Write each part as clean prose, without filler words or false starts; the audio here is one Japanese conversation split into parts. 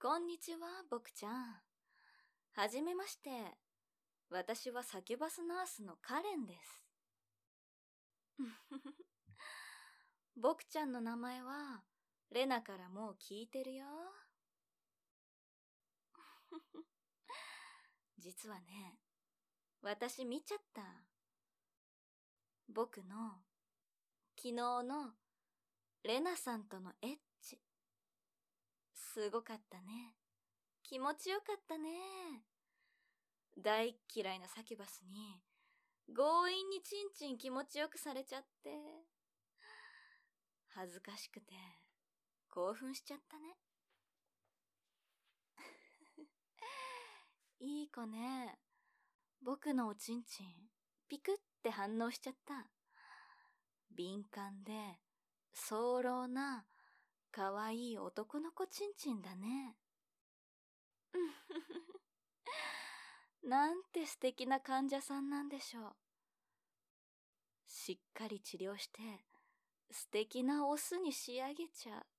こんにちは、僕ちゃん。はじめまして。私はサキュバスナースのカレンです。僕ちゃんの名前は、レナからもう聞いてるよ。実はね、私見ちゃった。僕の、昨日の、レナさんとのエッチ。すごかったね。気持ちよかったね。大っ嫌いなサキュバスに、強引にチンチン気持ちよくされちゃって。恥ずかしくて、興奮しちゃったね。いい子ね。僕のおちんちん、ピクって反応しちゃった。敏感で、早漏な、かわいい男の子ちんちんだね。なんて素敵な患者さんなんでしょう。しっかり治療して、素敵なオスに仕上げちゃう。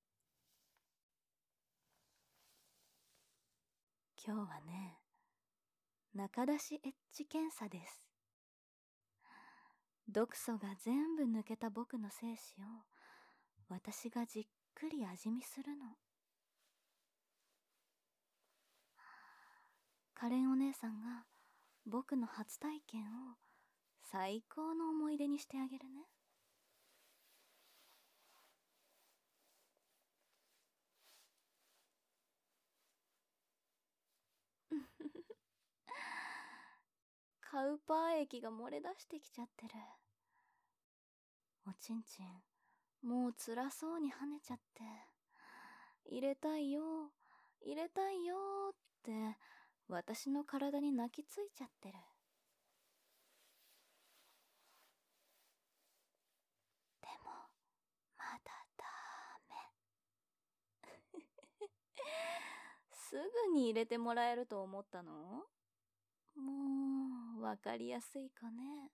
今日はね、中出しエッジ検査です。毒素が全部抜けた僕の精子を私がじっくり味見するの。カレンお姉さんが僕の初体験を最高の思い出にしてあげるね。カウパー液が漏れ出してきちゃってる。おちんちん、もう辛そうに跳ねちゃって、入れたいよ、入れたいよって、私の体に泣きついちゃってる。でも、まだダメ。すぐに入れてもらえると思ったの？もう、わかりやすい子ね。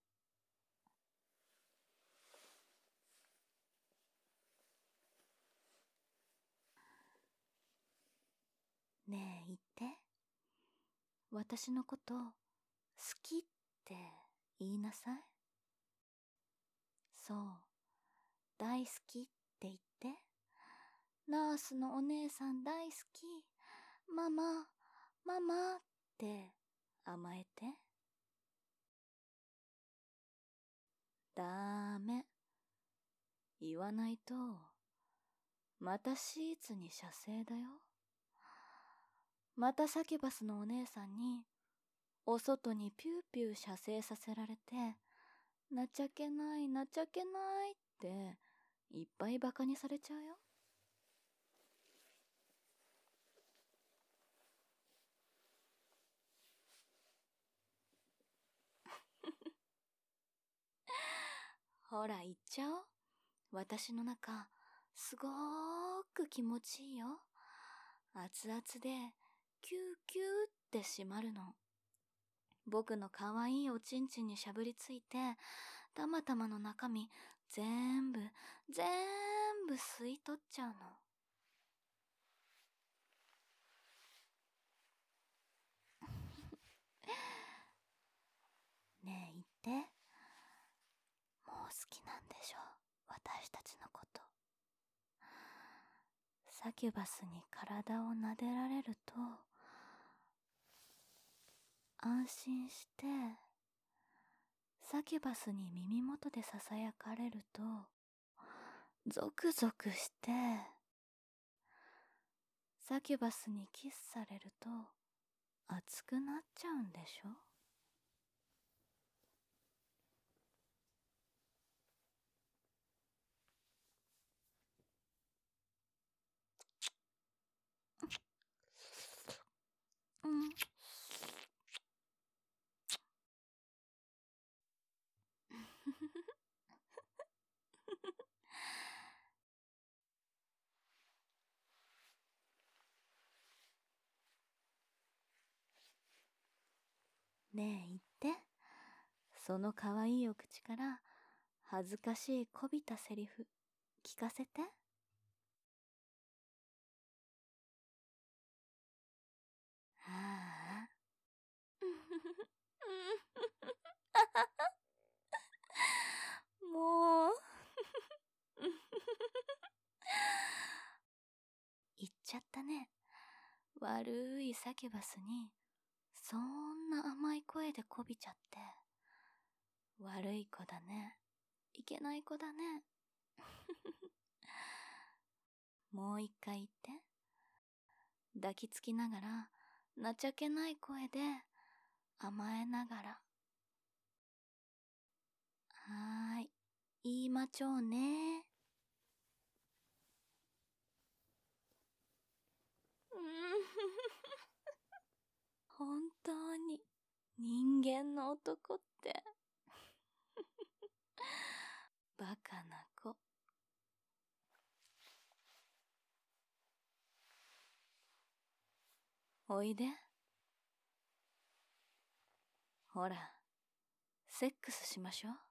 ねえ、言って。私のこと好きって言いなさい。そう、大好きって言って。ナースのお姉さん大好き。ママ、ママって甘えて。ダメ。言わないと、またシーツに射精だよ。またサキュバスのお姉さんに、お外にピューピュー射精させられて、情けない、情けないって、いっぱいバカにされちゃうよ。ほら、言っちゃおう。私の中、すごーく気持ちいいよ。熱々で、キューキューって締まるの。僕の可愛いおちんちんにしゃぶりついて、たまたまの中身、全部吸い取っちゃうの。ねえ、言って。もう好きなんでしょ、私たちのこと。サキュバスに体を撫でられると、安心して、サキュバスに耳元で囁かれると、ゾクゾクして、サキュバスにキスされると、熱くなっちゃうんでしょ。うん。ねえ、言って。その可愛いお口から、恥ずかしいこびたセリフ、聞かせて。 言っちゃったね。悪いサキュバスに、そんな甘い声でこびちゃって。悪い子だね。いけない子だね。もう一回言って。抱きつきながら、情けない声で、甘えながら。はーい、言いまちょうね。本当に人間の男ってバカな子。おいで。ほら、セックスしましょう。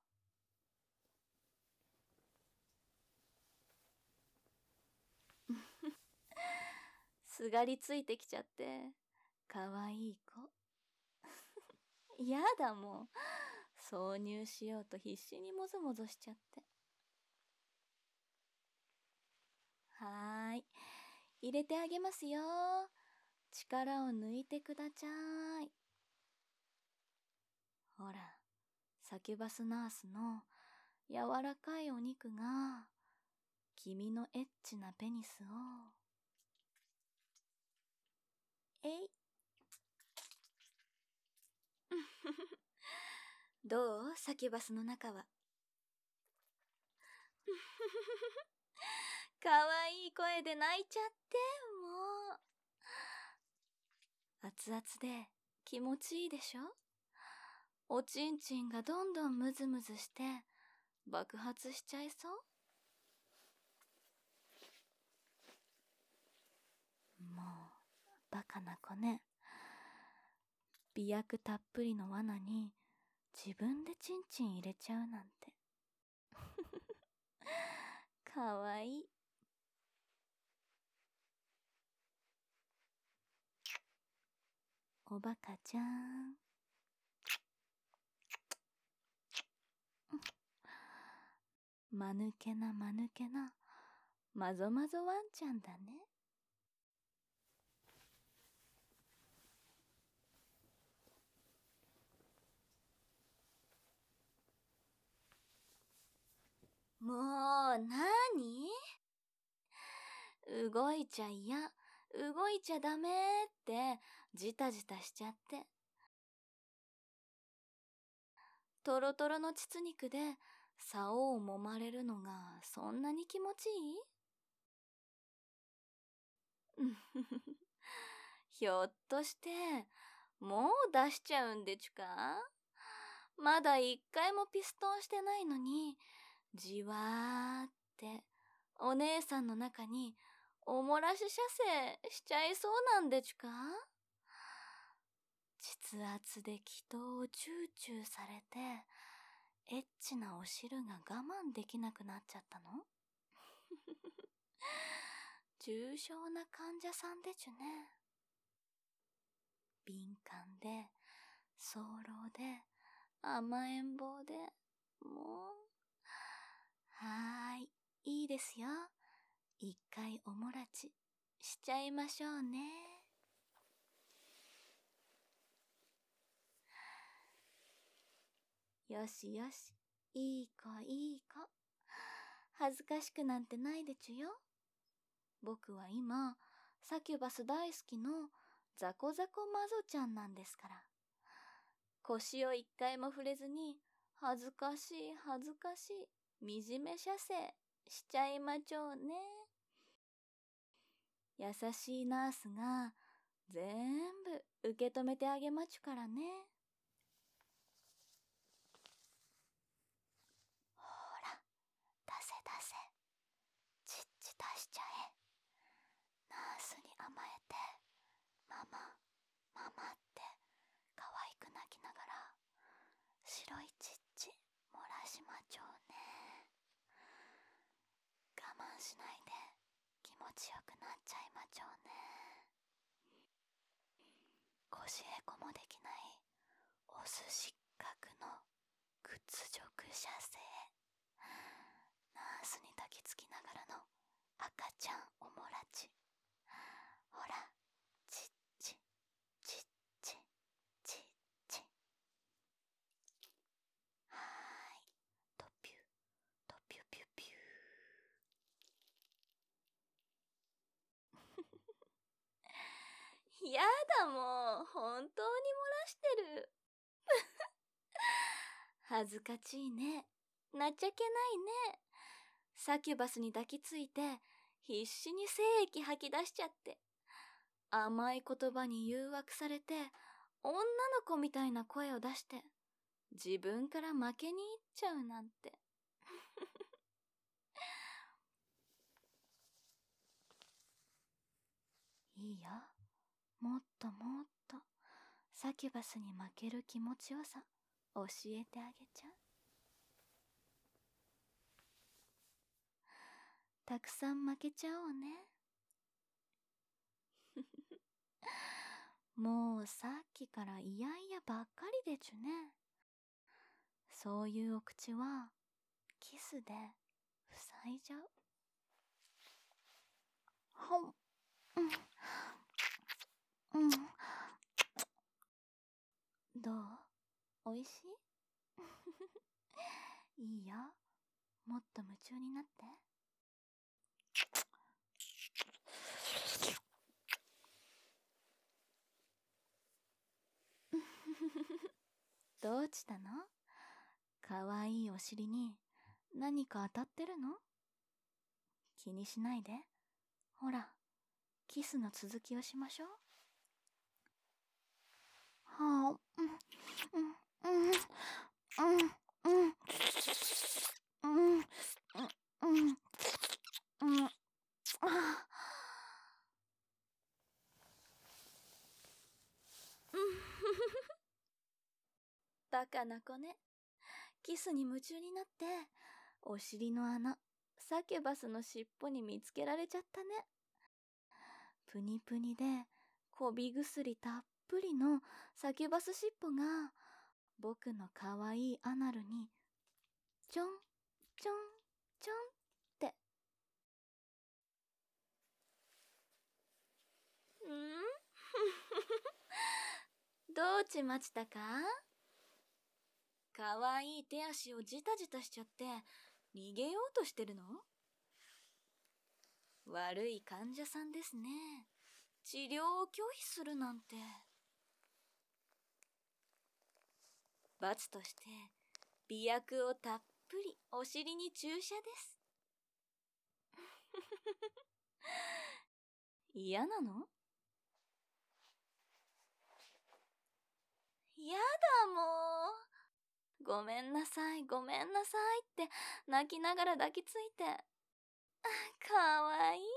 すがりついてきちゃって、かわいい子。やだもん。挿入しようと必死にもぞもぞしちゃって。はーい。入れてあげますよ。力を抜いてくだちゃい。ほら、サキュバスナースの柔らかいお肉が、君のエッチなペニスを、えい。どうサキュバスの中は。かわいい声で泣いちゃって、もう。熱々で気持ちいいでしょ？おちんちんがどんどんムズムズして爆発しちゃいそう？もう、バカな子ね。美薬たっぷりの罠に自分でチンチン入れちゃうなんて。かわいい。おバカちゃん。まぬけなまぬけな、まぞまぞワンちゃんだね。もう、なに？動いちゃいや、動いちゃダメって、じたじたしちゃって。トロトロの膣肉で、竿を揉まれるのが、そんなに気持ちいい？ひょっとして、もう出しちゃうんでちゅか？まだ一回もピストンしてないのに、じわーって、お姉さんの中に、おもらし射精しちゃいそうなんでちゅか？膣圧で気筒をチューチューされて、エッチなお汁が我慢できなくなっちゃったの？重症な患者さんでちゅね。敏感で、早漏で、甘えん坊で、もう。はーい、いいですよ。一回おもらちしちゃいましょうね。よしよし、いい子いい子。恥ずかしくなんてないでちゅよ。僕は今、サキュバス大好きのザコザコマゾちゃんなんですから。腰を一回も触れずに、恥ずかしい恥ずかしい、惨め射精しちゃいまちょうね。優しいナースが全部受け止めてあげまちゅからね。ほら、出せ出せ。ちっち出しちゃえ。ナースに甘えて、ママ、ママって可愛く泣きながら、白いちっち漏らしまちょうね。我慢しないで気持ちよくなっちゃいまちょうね。腰へこもできないオス失格の屈辱射精。ナースに抱きつきながらの赤ちゃんおもらち。 やだもう、本当に漏らしてる。恥ずかしいね。なちゃけないね。サキュバスに抱きついて、必死に精液吐き出しちゃって。甘い言葉に誘惑されて、女の子みたいな声を出して、自分から負けに行っちゃうなんて。いいよ。もっともっと、サキュバスに負ける気持ちよさ、教えてあげちゃう。たくさん負けちゃおうね。もうさっきからいやいやばっかりでちゅね。そういうお口はキスで塞いじゃう。ほん、うん、どう？おいしい？いいよ。もっと夢中になって。どうしたの？かわいいお尻に何か当たってるの？気にしないで。ほら、キスの続きをしましょう。はあ、うん、うん、うん、うん、うん、うん、うん、うん、あバカな子ね。キスに夢中になって、お尻の穴、サキュバスの尻尾に見つけられちゃったね。プニプニで、こび薬たっぷりのサキュバス尻尾が、僕のかわいいアナルに、ちょん、ちょん、ちょんって。どうちまちたか？かわいい手足をジタジタしちゃって、逃げようとしてるの？悪い患者さんですね。治療を拒否するなんて。罰として美薬をたっぷりお尻に注射です。嫌なの？やだもう。ごめんなさい、ごめんなさいって泣きながら抱きついて。かわいい。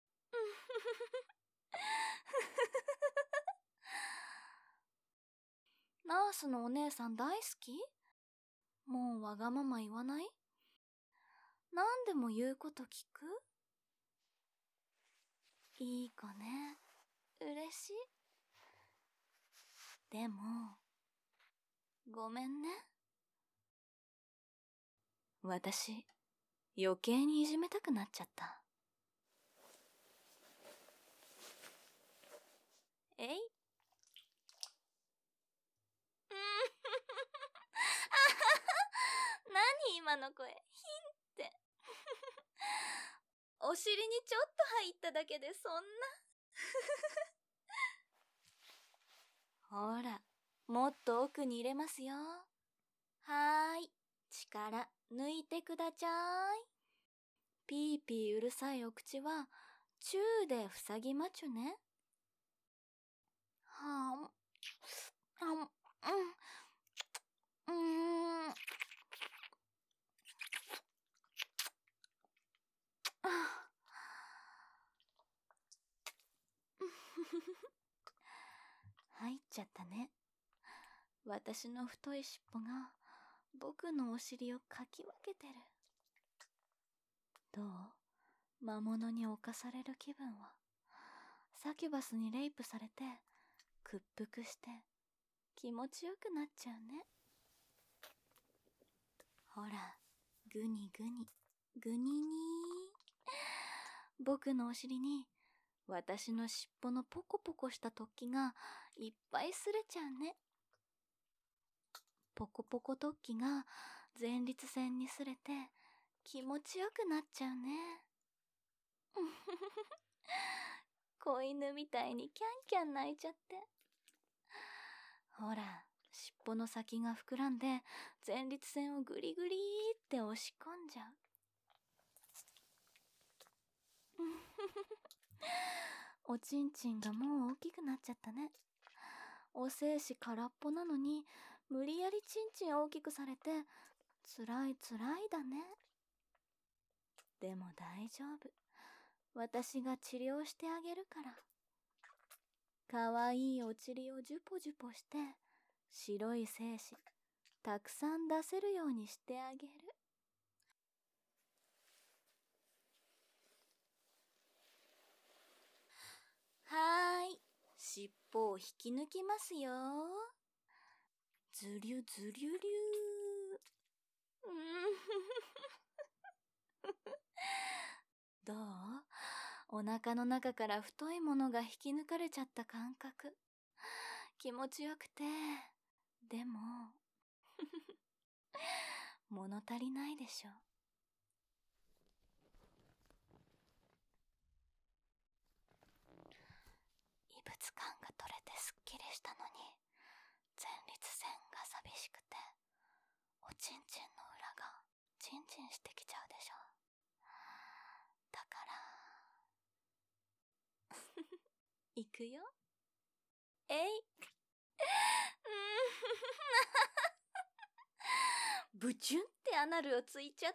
ナースのお姉さん大好き？もうわがまま言わない？何でも言うこと聞く？いい子ね。嬉しい。でも、ごめんね。私、余計にいじめたくなっちゃった。えい何今の声、ヒンって。お尻にちょっと入っただけでそんな。ほら、もっと奥に入れますよ。はーい、力抜いてくだちゃい。ピーピーうるさいお口は、チューで塞ぎまちゅね。はん、あん、うん、入っちゃったね。私の太い尻尾が僕のお尻をかき分けてる。どう？魔物に侵される気分は。サキュバスにレイプされて屈服して気持ちよくなっちゃうね。ほら、グニグニ、グニニー。僕のお尻に私の尻尾のポコポコした突起がいっぱい擦れちゃうね。ポコポコ突起が前立腺に擦れて気持ちよくなっちゃうね。 子犬みたいにキャンキャン泣いちゃって。ほら、尻尾の先が膨らんで前立腺をグリグリって押し込んじゃう。おちんちんがもう大きくなっちゃったね。お精子空っぽなのに無理やりちんちん大きくされてつらいつらいだね。でも大丈夫。私が治療してあげるから。かわいいお尻をジュポジュポして白い精子たくさん出せるようにしてあげる。はーい、尻尾を引き抜きますよ。ずりゅずりゅりゅどう？お腹の中から太いものが引き抜かれちゃった感覚。気持ちよくて、でも物足りないでしょ。異物感が取れてすっきりしたのに前立腺が寂しくておちんちんの裏がチンチンしてきちゃうでしょ。だからいくよ。えいブチュンってアナルをついちゃった。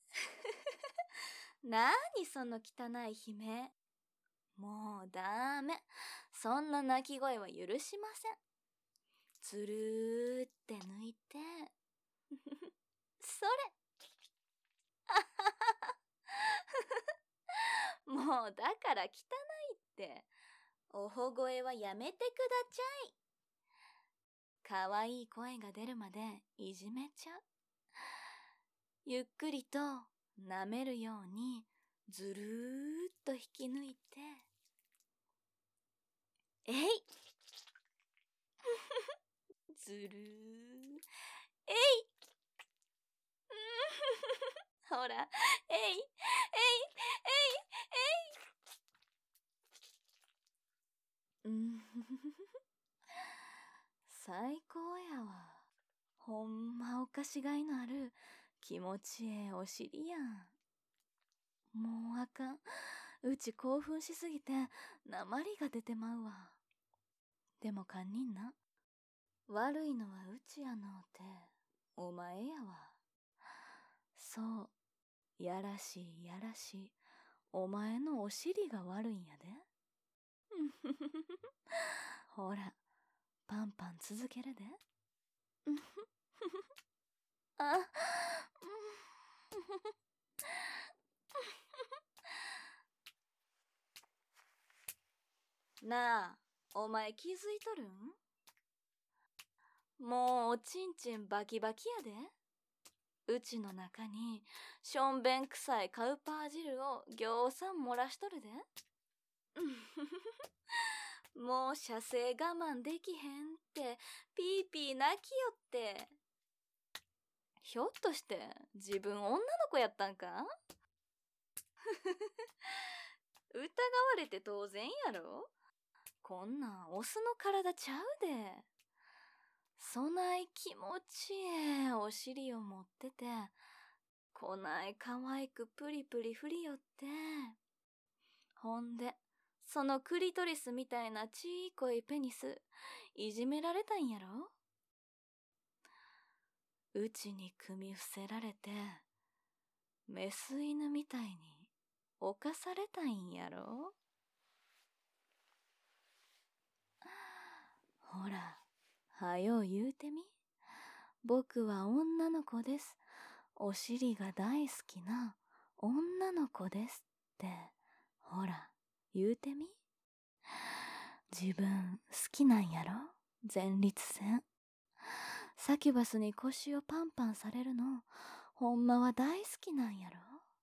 なにその汚い悲鳴。もうダメ。そんな泣き声は許しません。つるーって抜いてそれもうだから汚いって。おほ声はやめてくだちゃい。かわいい声が出るまでいじめちゃう。ゆっくりと舐めるようにずるーっと引き抜いて、えいずるー、えいほら、えい、えい、えい、えい、最高やわ。ほんまおかしがいのある気持ちええお尻やん。もうあかん。うち興奮しすぎて鉛が出てまうわ。でも堪忍な。悪いのはうちやのうてお前やわ。そう、やらしいやらしいお前のお尻が悪いんやで。ほら、パンパン続けるで。あ、なあ、お前気づいとるん？もうおちんちんバキバキやで。うちの中にしょんべん臭いカウパー汁をぎょうさん漏らしとるで。もう射精我慢できへんってピーピー泣きよって。ひょっとして自分女の子やったんか？疑われて当然やろ。こんなんオスの体ちゃうで。そない気持ちええお尻を持ってて、こない可愛くプリプリ振りよって。ほんで、そのクリトリスみたいなちいこいペニス、いじめられたんやろ？うちに組み伏せられて、メス犬みたいに犯されたんやろ？ほら、はよ言うてみ。僕は女の子です。お尻が大好きな女の子ですって、ほら、言うてみ。自分好きなんやろ？前立腺。サキュバスに腰をパンパンされるの、ほんまは大好きなんやろ？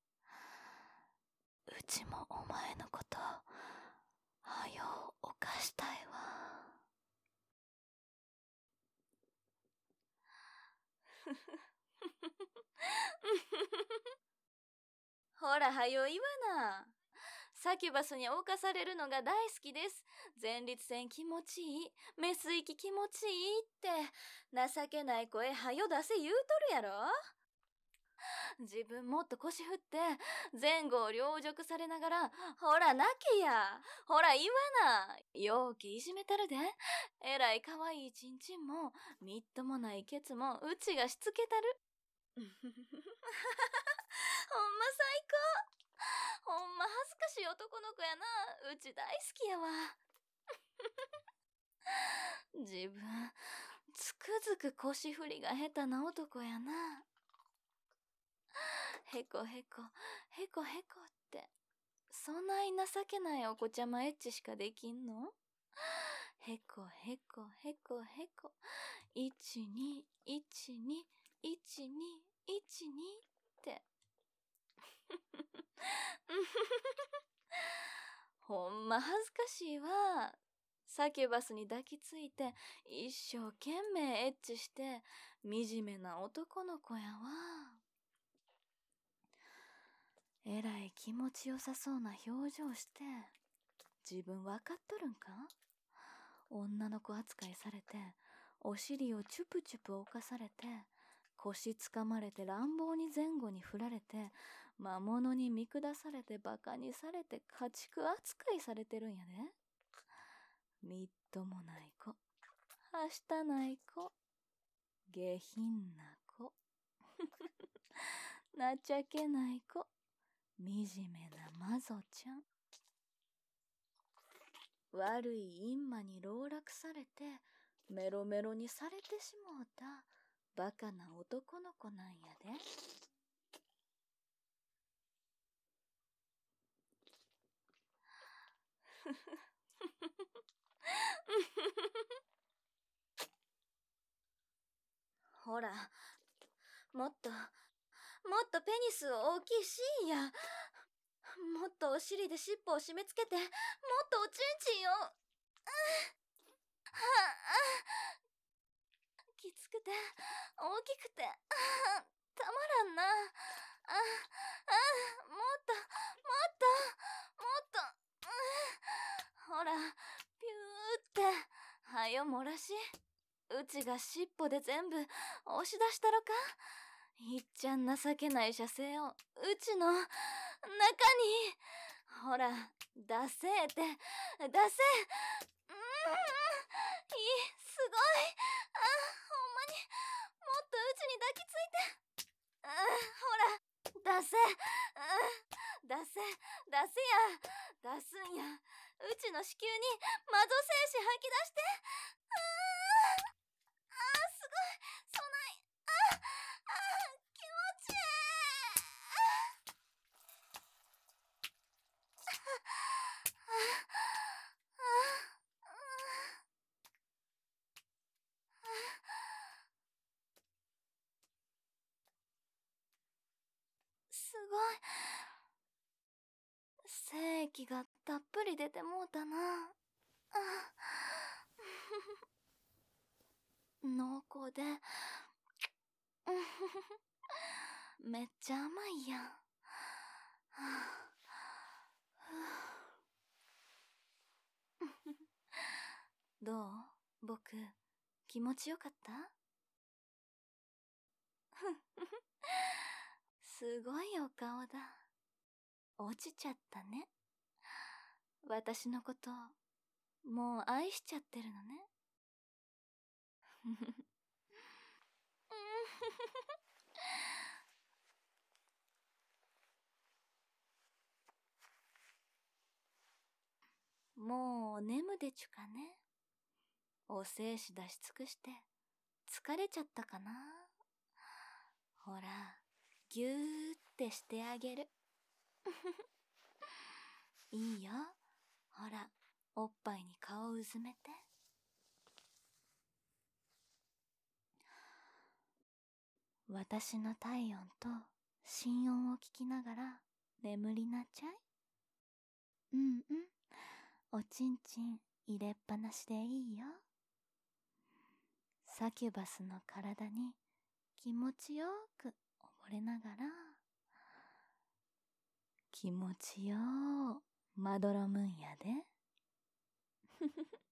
うちもお前のこと、はよ犯したいわ。ほらはよ言わな。 サキュバスに侵されるのが大好きです。前立腺気持ちいい、メス息気持ちいいって、情けない声はよ出せ言うとるやろ。自分もっと腰振って前後を両辱されながら、ほら泣けや、ほら言わな、ようけいじめたるで。えらいかわいいちんちんもみっともないケツもうちがしつけたる。ほんま最高。ほんま恥ずかしい男の子やな。うち大好きやわ。自分つくづく腰振りが下手な男やな。へこへこへこへこって、そない情けないお子ちゃまエッチしかできんの？へこへこへこへこ、12121212ってほんま恥ずかしいわ。サキュバスに抱きついて一生懸命エッチして惨めな男の子やわ。えらい気持ちよさそうな表情して、自分わかっとるんか？女の子扱いされて、お尻をチュプチュプ犯されて、腰つかまれて乱暴に前後に振られて、魔物に見下されてバカにされて家畜扱いされてるんやで。みっともない子、はしたない子、下品な子、情けない子、惨めな魔女ちゃん。悪い陰魔に籠絡されてメロメロにされてしもうたバカな男の子なんやで。ほら、もっとペニス大きいシーンや。もっとお尻で尻尾を締め付けて、もっとおちんちんを。きつくて大きくてたまらんな。もっとほら、ピューってはよ漏らし、うちが尻尾で全部押し出したろか。いっちゃん情けない射精をうちの中に。ほら出せって、出せ。いい、すごい。ほんまにもっとうちに抱きついて。ほら出せ。出せや。出すんや。うちの子宮に魔女精子吐き出して。すごい。そない。気持ちいい。すごい。精液がたっぷり出てもうたな。濃厚でめっちゃ甘いやん。どう？僕、気持ちよかった？すごいお顔だ。落ちちゃったね。私のこと、もう愛しちゃってるのね。もうお眠でちゅかね。お精子出し尽くして疲れちゃったかな。ほら、ぎゅーってしてあげる。いいよ。ほら、おっぱいに顔をうずめて。私の体温と心音を聞きながら眠りなちゃい。うんうん。おちんちん入れっぱなしでいいよ。サキュバスの体に気持ちよく溺れながら、気持ちようまどろむんやで。